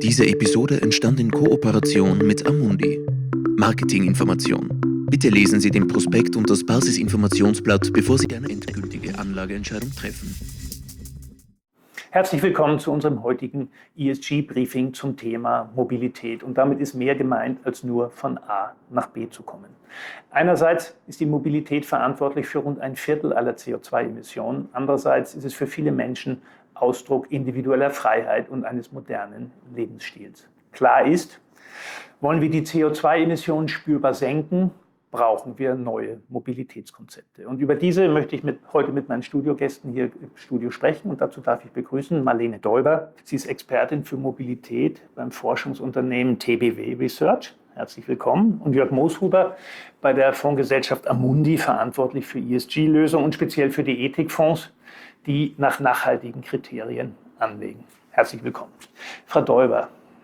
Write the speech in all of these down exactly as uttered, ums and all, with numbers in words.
Diese Episode entstand in Kooperation mit Amundi. Marketinginformation. Bitte lesen Sie den Prospekt und das Basisinformationsblatt, bevor Sie eine endgültige Anlageentscheidung treffen. Herzlich willkommen zu unserem heutigen E S G-Briefing zum Thema Mobilität. Und damit ist mehr gemeint, als nur von A nach B zu kommen. Einerseits ist die Mobilität verantwortlich für rund ein Viertel aller C O zwei Emissionen. Andererseits ist es für viele Menschen Ausdruck individueller Freiheit und eines modernen Lebensstils. Klar ist, wollen wir die C O zwei Emissionen spürbar senken, brauchen wir neue Mobilitätskonzepte. Und über diese möchte ich mit, heute mit meinen Studiogästen hier im Studio sprechen. Und dazu darf ich begrüßen Marlene Däuber. Sie ist Expertin für Mobilität beim Forschungsunternehmen T B W Research. Herzlich willkommen. Und Jörg Mooshuber bei der Fondsgesellschaft Amundi, verantwortlich für E S G-Lösungen und speziell für die Ethikfonds, die nach nachhaltigen Kriterien anlegen. Herzlich willkommen. Frau Däuber,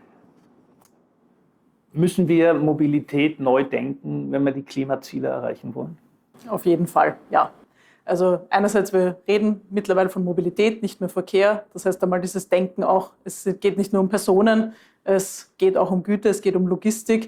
müssen wir Mobilität neu denken, wenn wir die Klimaziele erreichen wollen? Auf jeden Fall, ja. Also einerseits, wir reden mittlerweile von Mobilität, nicht mehr Verkehr. Das heißt einmal dieses Denken auch, es geht nicht nur um Personen, es geht auch um Güter, es geht um Logistik.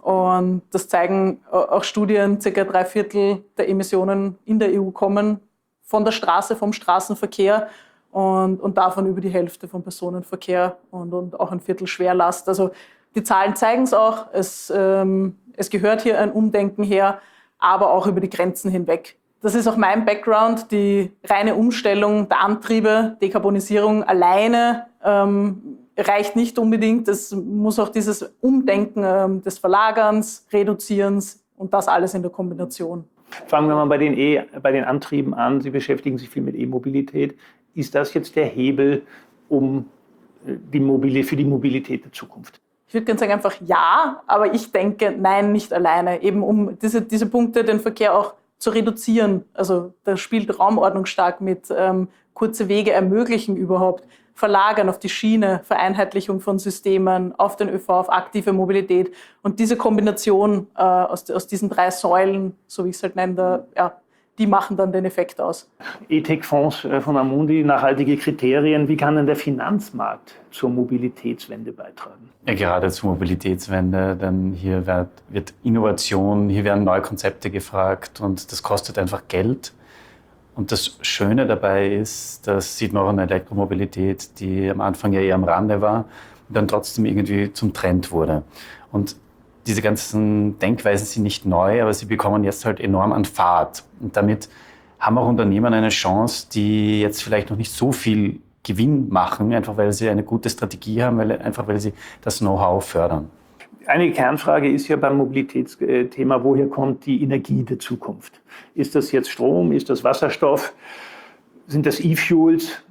Und das zeigen auch Studien, circa drei Viertel der Emissionen in der E U kommen von der Straße, vom Straßenverkehr und, und davon über die Hälfte vom Personenverkehr und, und auch ein Viertel Schwerlast. Also die Zahlen zeigen es auch, es, ähm, es gehört hier ein Umdenken her, aber auch über die Grenzen hinweg. Das ist auch mein Background, die reine Umstellung der Antriebe, Dekarbonisierung alleine ähm, reicht nicht unbedingt. Es muss auch dieses Umdenken ähm, des Verlagerns, Reduzierens und das alles in der Kombination. Fangen wir mal bei den, e, bei den Antrieben an. Sie beschäftigen sich viel mit E-Mobilität. Ist das jetzt der Hebel um die Mobili- für die Mobilität der Zukunft? Ich würde gerne sagen einfach ja, aber ich denke, nein, nicht alleine. Eben um diese, diese Punkte, den Verkehr auch zu reduzieren. Also da spielt Raumordnung stark mit, ähm, kurze Wege ermöglichen überhaupt, verlagern auf die Schiene, Vereinheitlichung von Systemen, auf den ÖV, auf aktive Mobilität. Und diese Kombination äh, aus, aus diesen drei Säulen, so wie ich es halt nenne, da, ja, die machen dann den Effekt aus. Ethikfonds von Amundi, nachhaltige Kriterien. Wie kann denn der Finanzmarkt zur Mobilitätswende beitragen? Ja, gerade zur Mobilitätswende, denn hier wird, wird Innovation, hier werden neue Konzepte gefragt und das kostet einfach Geld. Und das Schöne dabei ist, das sieht man auch in der Elektromobilität, die am Anfang ja eher am Rande war und dann trotzdem irgendwie zum Trend wurde. Und diese ganzen Denkweisen sind nicht neu, aber sie bekommen jetzt halt enorm an Fahrt. Und damit haben auch Unternehmen eine Chance, die jetzt vielleicht noch nicht so viel Gewinn machen, einfach weil sie eine gute Strategie haben, weil, einfach weil sie das Know-how fördern. Eine Kernfrage ist ja beim Mobilitätsthema, woher kommt die Energie der Zukunft? Ist das jetzt Strom, ist das Wasserstoff, sind das E-Fuels?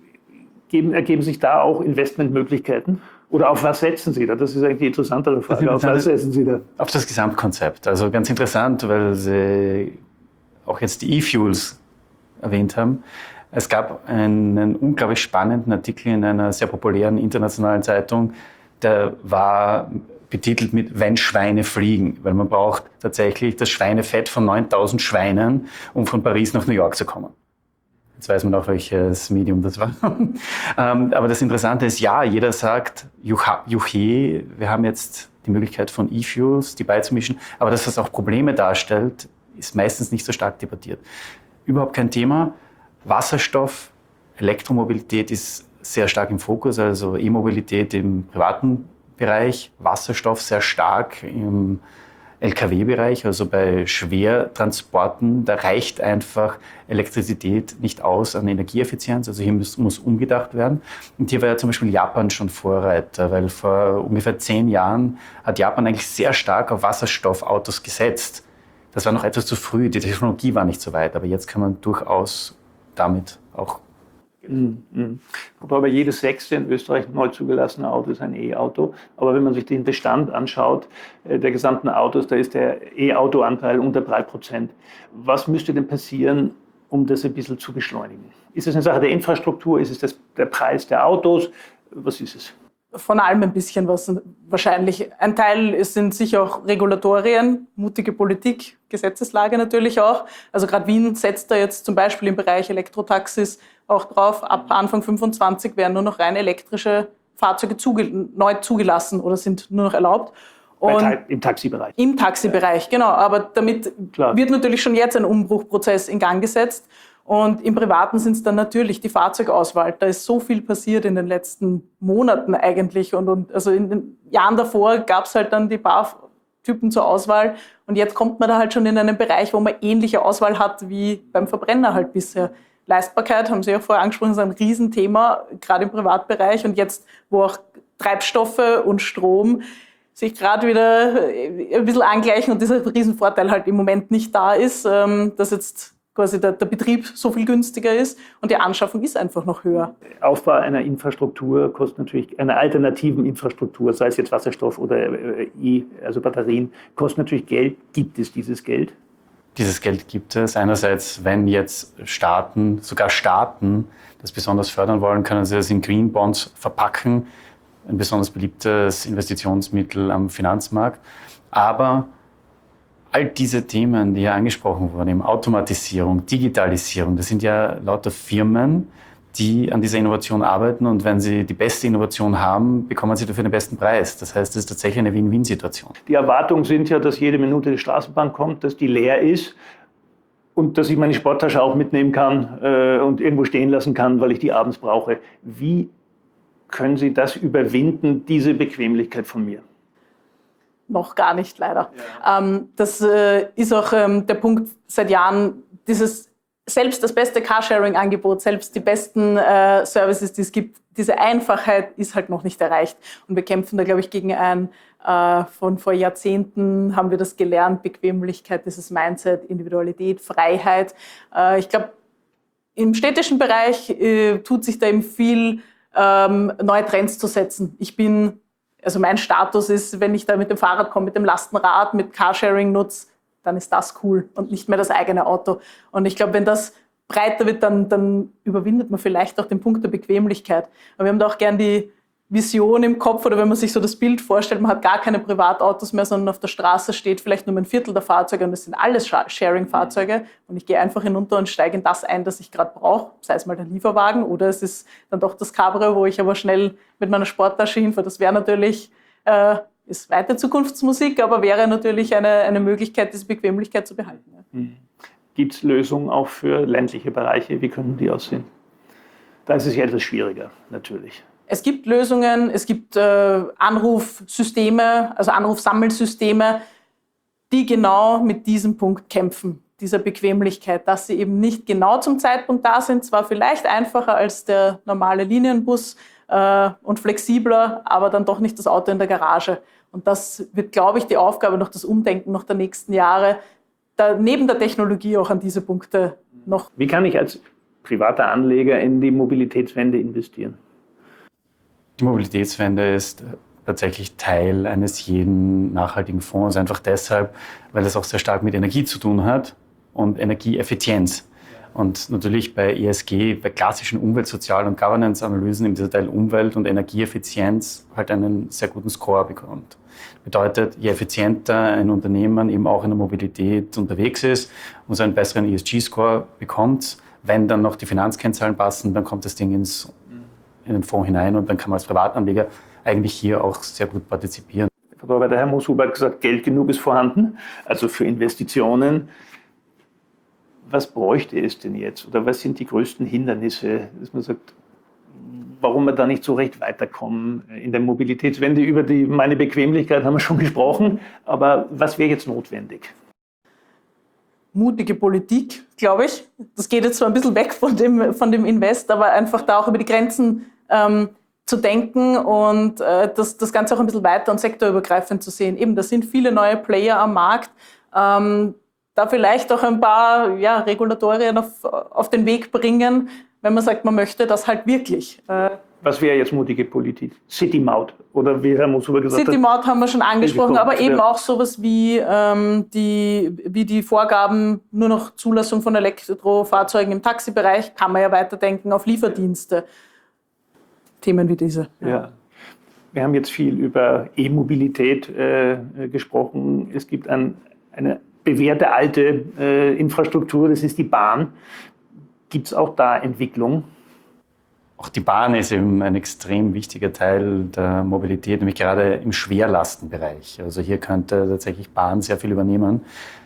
Geben, ergeben sich da auch Investmentmöglichkeiten? Oder auf was setzen Sie da? Das ist eigentlich die interessantere Frage. Auf was setzen Sie da? Auf das Gesamtkonzept. Also ganz interessant, weil Sie auch jetzt die E-Fuels erwähnt haben. Es gab einen unglaublich spannenden Artikel in einer sehr populären internationalen Zeitung, der war betitelt mit "Wenn Schweine fliegen", weil man braucht tatsächlich das Schweinefett von neuntausend Schweinen, um von Paris nach New York zu kommen. Jetzt weiß man auch, welches Medium das war. Aber das Interessante ist, ja, jeder sagt, juche, wir haben jetzt die Möglichkeit von E-Fuels, die beizumischen, aber dass das auch Probleme darstellt, ist meistens nicht so stark debattiert. Überhaupt kein Thema. Wasserstoff, Elektromobilität ist sehr stark im Fokus, also E-Mobilität im privaten Bereich, Wasserstoff sehr stark im L K W-Bereich, also bei Schwertransporten, da reicht einfach Elektrizität nicht aus an Energieeffizienz, also hier muss, muss umgedacht werden. Und hier war ja zum Beispiel Japan schon Vorreiter, weil vor ungefähr zehn Jahren hat Japan eigentlich sehr stark auf Wasserstoffautos gesetzt. Das war noch etwas zu früh, die Technologie war nicht so weit, aber jetzt kann man durchaus damit auch. Mhm. Aber jedes sechste in Österreich neu zugelassene Auto ist ein E-Auto. Aber wenn man sich den Bestand anschaut, der gesamten Autos, da ist der E-Auto-Anteil unter drei Prozent. Was müsste denn passieren, um das ein bisschen zu beschleunigen? Ist es eine Sache der Infrastruktur? Ist es das, der Preis der Autos? Was ist es? Von allem ein bisschen was. Wahrscheinlich ein Teil sind sicher auch Regulatorien, mutige Politik, Gesetzeslage natürlich auch. Also gerade Wien setzt da jetzt zum Beispiel im Bereich Elektrotaxis auch drauf. Ab Anfang fünfundzwanzig werden nur noch rein elektrische Fahrzeuge zuge- neu zugelassen oder sind nur noch erlaubt. Und Ta- Im Taxibereich. Im Taxibereich, ja. Genau. Aber damit Klar. wird natürlich schon jetzt ein Umbruchprozess in Gang gesetzt. Und im Privaten sind es dann natürlich die Fahrzeugauswahl. Da ist so viel passiert in den letzten Monaten eigentlich. Und, und also in den Jahren davor gab es halt dann die paar Typen zur Auswahl. Und jetzt kommt man da halt schon in einen Bereich, wo man ähnliche Auswahl hat wie beim Verbrenner halt bisher. Leistbarkeit, haben Sie auch vorher angesprochen, ist ein Riesenthema, gerade im Privatbereich. Und jetzt, wo auch Treibstoffe und Strom sich gerade wieder ein bisschen angleichen und dieser Riesenvorteil halt im Moment nicht da ist, dass jetzt quasi der, der Betrieb so viel günstiger ist und die Anschaffung ist einfach noch höher. Aufbau einer Infrastruktur kostet natürlich, einer alternativen Infrastruktur, sei es jetzt Wasserstoff oder E, also Batterien, kostet natürlich Geld. Gibt es dieses Geld? Dieses Geld gibt es. Einerseits, wenn jetzt Staaten, sogar Staaten, das besonders fördern wollen, können sie das in Green Bonds verpacken. Ein besonders beliebtes Investitionsmittel am Finanzmarkt. Aber all diese Themen, die ja angesprochen wurden, eben Automatisierung, Digitalisierung, das sind ja lauter Firmen, die an dieser Innovation arbeiten. Und wenn sie die beste Innovation haben, bekommen sie dafür den besten Preis. Das heißt, es ist tatsächlich eine Win-Win-Situation. Die Erwartungen sind ja, dass jede Minute die Straßenbahn kommt, dass die leer ist und dass ich meine Sporttasche auch mitnehmen kann äh, und irgendwo stehen lassen kann, weil ich die abends brauche. Wie können Sie das überwinden, diese Bequemlichkeit von mir? Noch gar nicht, leider. Ja. Ähm, das äh, ist auch ähm, der Punkt seit Jahren, dieses selbst das beste Carsharing-Angebot, selbst die besten äh, Services, die es gibt, diese Einfachheit ist halt noch nicht erreicht. Und wir kämpfen da, glaube ich, gegen ein, äh, von vor Jahrzehnten haben wir das gelernt, Bequemlichkeit, dieses Mindset, Individualität, Freiheit. Äh, ich glaube, im städtischen Bereich äh, tut sich da eben viel, ähm, neue Trends zu setzen. Ich bin, also mein Status ist, wenn ich da mit dem Fahrrad komme, mit dem Lastenrad, mit Carsharing nutze, dann ist das cool und nicht mehr das eigene Auto. Und ich glaube, wenn das breiter wird, dann, dann überwindet man vielleicht auch den Punkt der Bequemlichkeit. Aber wir haben da auch gern die Vision im Kopf, oder wenn man sich so das Bild vorstellt, man hat gar keine Privatautos mehr, sondern auf der Straße steht vielleicht nur ein Viertel der Fahrzeuge und das sind alles Sharing-Fahrzeuge und ich gehe einfach hinunter und steige in das ein, das ich gerade brauche, sei es mal der Lieferwagen oder es ist dann doch das Cabrio, wo ich aber schnell mit meiner Sporttasche hinfahre. Das wäre natürlich, äh, ist weite Zukunftsmusik, aber wäre natürlich eine, eine Möglichkeit, diese Bequemlichkeit zu behalten. Ja. Mhm. Gibt es Lösungen auch für ländliche Bereiche? Wie können die aussehen? Da ist es ja etwas schwieriger, natürlich. Es gibt Lösungen, es gibt äh, Anrufsysteme, also Anrufsammelsysteme, die genau mit diesem Punkt kämpfen, dieser Bequemlichkeit, dass sie eben nicht genau zum Zeitpunkt da sind, zwar vielleicht einfacher als der normale Linienbus äh, und flexibler, aber dann doch nicht das Auto in der Garage. Und das wird, glaube ich, die Aufgabe, noch das Umdenken noch der nächsten Jahre, da neben der Technologie auch an diese Punkte noch. Wie kann ich als privater Anleger in die Mobilitätswende investieren? Die Mobilitätswende ist tatsächlich Teil eines jeden nachhaltigen Fonds, einfach deshalb, weil es auch sehr stark mit Energie zu tun hat und Energieeffizienz. Und natürlich bei E S G, bei klassischen Umwelt-, Sozial- und Governance-Analysen im Teil Umwelt- und Energieeffizienz halt einen sehr guten Score bekommt. Bedeutet, je effizienter ein Unternehmen eben auch in der Mobilität unterwegs ist und so einen besseren E S G-Score bekommt, wenn dann noch die Finanzkennzahlen passen, dann kommt das Ding ins, in den Fonds hinein und dann kann man als Privatanleger eigentlich hier auch sehr gut partizipieren. Der Herr Mooshuber hat gesagt, Geld genug ist vorhanden, also für Investitionen. Was bräuchte es denn jetzt? Oder was sind die größten Hindernisse, dass man sagt, warum wir da nicht so recht weiterkommen in der Mobilitätswende? Über die, meine Bequemlichkeit haben wir schon gesprochen, aber was wäre jetzt notwendig? Mutige Politik, glaube ich. Das geht jetzt zwar ein bisschen weg von dem, von dem Invest, aber einfach da auch über die Grenzen ähm, zu denken und äh, das, das Ganze auch ein bisschen weiter und sektorübergreifend zu sehen. Eben, da sind viele neue Player am Markt. Ähm, da vielleicht auch ein paar ja, Regulatorien auf, auf den Weg bringen, wenn man sagt, man möchte das halt wirklich. Äh, Was wäre jetzt mutige Politik? City-Maut oder wie Herr Mooshuber gesagt hat? City-Maut haben wir schon angesprochen, aber eben auch sowas wie, ähm, die, wie die Vorgaben, nur noch Zulassung von Elektrofahrzeugen im Taxibereich, kann man ja weiterdenken auf Lieferdienste. Themen wie diese. Ja. Ja. Wir haben jetzt viel über E-Mobilität äh, gesprochen. Es gibt ein, eine bewährte alte äh, Infrastruktur, das ist die Bahn. Gibt es auch da Entwicklung? Auch die Bahn ist eben ein extrem wichtiger Teil der Mobilität, nämlich gerade im Schwerlastenbereich. Also hier könnte tatsächlich Bahn sehr viel übernehmen.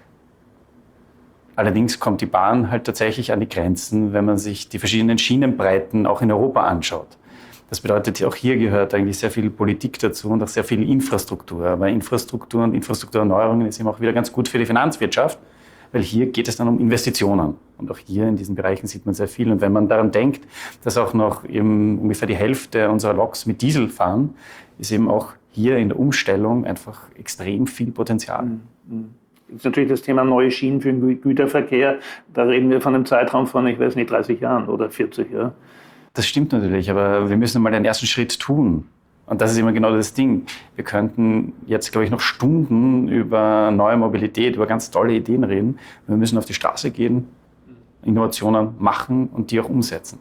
Allerdings kommt die Bahn halt tatsächlich an die Grenzen, wenn man sich die verschiedenen Schienenbreiten auch in Europa anschaut. Das bedeutet, auch hier gehört eigentlich sehr viel Politik dazu und auch sehr viel Infrastruktur. Aber Infrastruktur und Infrastrukturerneuerungen ist eben auch wieder ganz gut für die Finanzwirtschaft, weil hier geht es dann um Investitionen. Und auch hier in diesen Bereichen sieht man sehr viel. Und wenn man daran denkt, dass auch noch eben ungefähr die Hälfte unserer Loks mit Diesel fahren, ist eben auch hier in der Umstellung einfach extrem viel Potenzial. Mhm. Das ist natürlich das Thema neue Schienen für den Güterverkehr. Da reden wir von einem Zeitraum von, ich weiß nicht, dreißig Jahren oder vierzig Jahren. Das stimmt natürlich, aber wir müssen mal den ersten Schritt tun. Und das ist immer genau das Ding. Wir könnten jetzt, glaube ich, noch Stunden über neue Mobilität, über ganz tolle Ideen reden. Wir müssen auf die Straße gehen, Innovationen machen und die auch umsetzen.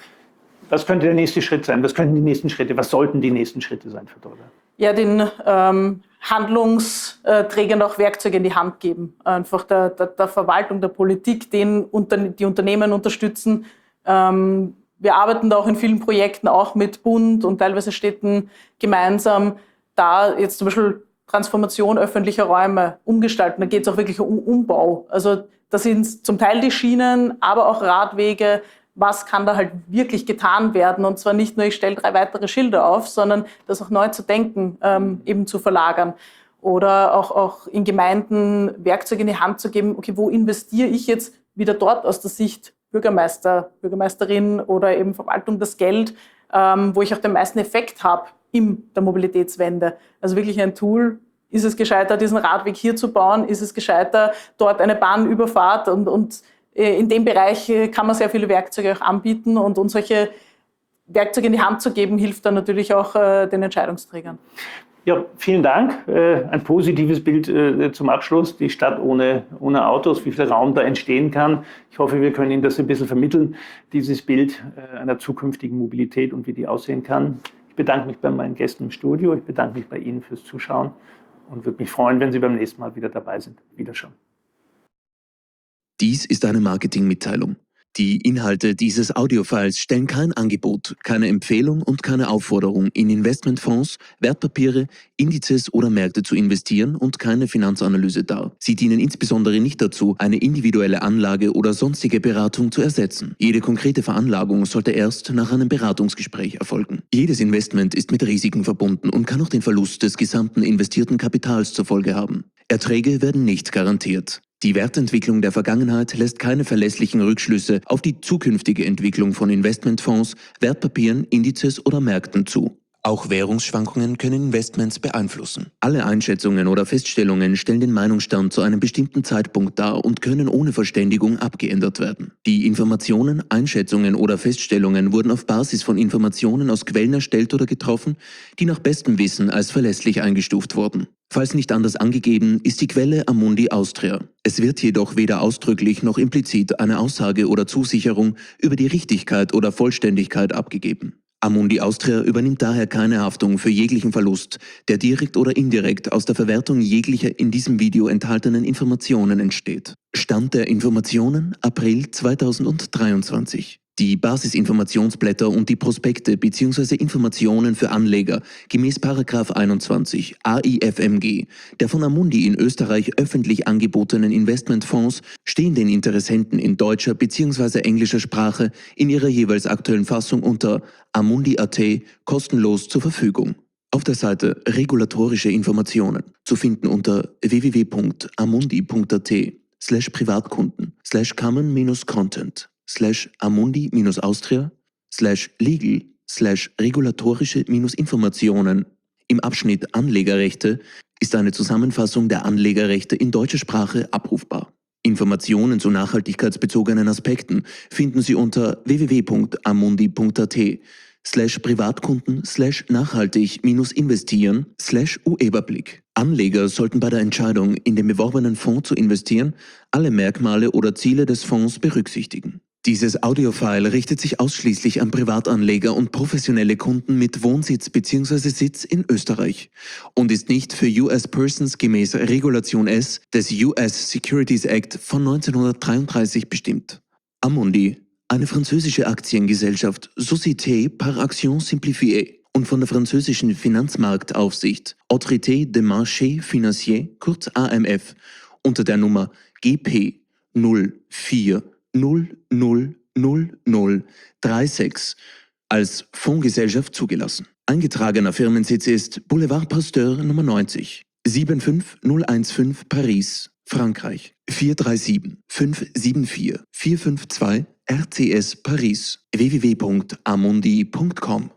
Was könnte der nächste Schritt sein? Was könnten die nächsten Schritte, was sollten die nächsten Schritte sein für Dollar? Ja, den ähm, Handlungsträgern auch Werkzeuge in die Hand geben. Einfach der, der, der Verwaltung, der Politik, den unter, die Unternehmen unterstützen. Ähm, wir arbeiten da auch in vielen Projekten auch mit Bund und teilweise Städten gemeinsam. Da jetzt zum Beispiel Transformation öffentlicher Räume umgestalten, da geht es auch wirklich um Umbau. Also da sind zum Teil die Schienen, aber auch Radwege. Was kann da halt wirklich getan werden? Und zwar nicht nur, ich stelle drei weitere Schilder auf, sondern das auch neu zu denken, ähm, eben zu verlagern. Oder auch, auch in Gemeinden Werkzeuge in die Hand zu geben, okay, wo investiere ich jetzt wieder dort aus der Sicht Bürgermeister, Bürgermeisterin oder eben Verwaltung das Geld, ähm, wo ich auch den meisten Effekt habe in der Mobilitätswende. Also wirklich ein Tool. Ist es gescheiter, diesen Radweg hier zu bauen? Ist es gescheiter, dort eine Bahnüberfahrt? Und, und in dem Bereich kann man sehr viele Werkzeuge auch anbieten und uns solche Werkzeuge in die Hand zu geben, hilft dann natürlich auch den Entscheidungsträgern. Ja, vielen Dank. Ein positives Bild zum Abschluss. Die Stadt ohne, ohne Autos, wie viel Raum da entstehen kann. Ich hoffe, wir können Ihnen das ein bisschen vermitteln, dieses Bild einer zukünftigen Mobilität und wie die aussehen kann. Ich bedanke mich bei meinen Gästen im Studio. Ich bedanke mich bei Ihnen fürs Zuschauen und würde mich freuen, wenn Sie beim nächsten Mal wieder dabei sind. Wiederschauen. Dies ist eine Marketingmitteilung. Die Inhalte dieses Audiofiles stellen kein Angebot, keine Empfehlung und keine Aufforderung, in Investmentfonds, Wertpapiere, Indizes oder Märkte zu investieren und keine Finanzanalyse dar. Sie dienen insbesondere nicht dazu, eine individuelle Anlage oder sonstige Beratung zu ersetzen. Jede konkrete Veranlagung sollte erst nach einem Beratungsgespräch erfolgen. Jedes Investment ist mit Risiken verbunden und kann auch den Verlust des gesamten investierten Kapitals zur Folge haben. Erträge werden nicht garantiert. Die Wertentwicklung der Vergangenheit lässt keine verlässlichen Rückschlüsse auf die zukünftige Entwicklung von Investmentfonds, Wertpapieren, Indizes oder Märkten zu. Auch Währungsschwankungen können Investments beeinflussen. Alle Einschätzungen oder Feststellungen stellen den Meinungsstand zu einem bestimmten Zeitpunkt dar und können ohne Verständigung abgeändert werden. Die Informationen, Einschätzungen oder Feststellungen wurden auf Basis von Informationen aus Quellen erstellt oder getroffen, die nach bestem Wissen als verlässlich eingestuft wurden. Falls nicht anders angegeben, ist die Quelle Amundi Austria. Es wird jedoch weder ausdrücklich noch implizit eine Aussage oder Zusicherung über die Richtigkeit oder Vollständigkeit abgegeben. Amundi Austria übernimmt daher keine Haftung für jeglichen Verlust, der direkt oder indirekt aus der Verwertung jeglicher in diesem Video enthaltenen Informationen entsteht. Stand der Informationen April zweitausenddreiundzwanzig. Die Basisinformationsblätter und die Prospekte bzw. Informationen für Anleger gemäß Paragraph einundzwanzig A I F M G der von Amundi in Österreich öffentlich angebotenen Investmentfonds stehen den Interessenten in deutscher bzw. englischer Sprache in ihrer jeweils aktuellen Fassung unter amundi punkt at kostenlos zur Verfügung. Auf der Seite Regulatorische Informationen zu finden unter w w w punkt amundi punkt at slash Privatkunden slash common-content slash amundi-austria slash legal slash regulatorische-informationen. Im Abschnitt Anlegerrechte ist eine Zusammenfassung der Anlegerrechte in deutscher Sprache abrufbar. Informationen zu nachhaltigkeitsbezogenen Aspekten finden Sie unter w w w punkt amundi punkt at slash Privatkunden slash nachhaltig-investieren slash U-Überblick. Anleger sollten bei der Entscheidung, in den beworbenen Fonds zu investieren, alle Merkmale oder Ziele des Fonds berücksichtigen. Dieses Audiofile richtet sich ausschließlich an Privatanleger und professionelle Kunden mit Wohnsitz bzw. Sitz in Österreich und ist nicht für U S Persons gemäß Regulation S des U S Securities Act von neunzehnhundertdreiunddreißig bestimmt. Amundi, eine französische Aktiengesellschaft Société par Action Simplifiée und von der französischen Finanzmarktaufsicht Autorité des Marchés Financiers, kurz A M F, unter der Nummer G P null vier null null null null drei sechs als Fondsgesellschaft zugelassen. Eingetragener Firmensitz ist Boulevard Pasteur Nummer neunzig, sieben fünf null eins fünf Paris, Frankreich. vier drei sieben fünf sieben vier vier fünf zwei R C S Paris. w w w punkt amundi punkt com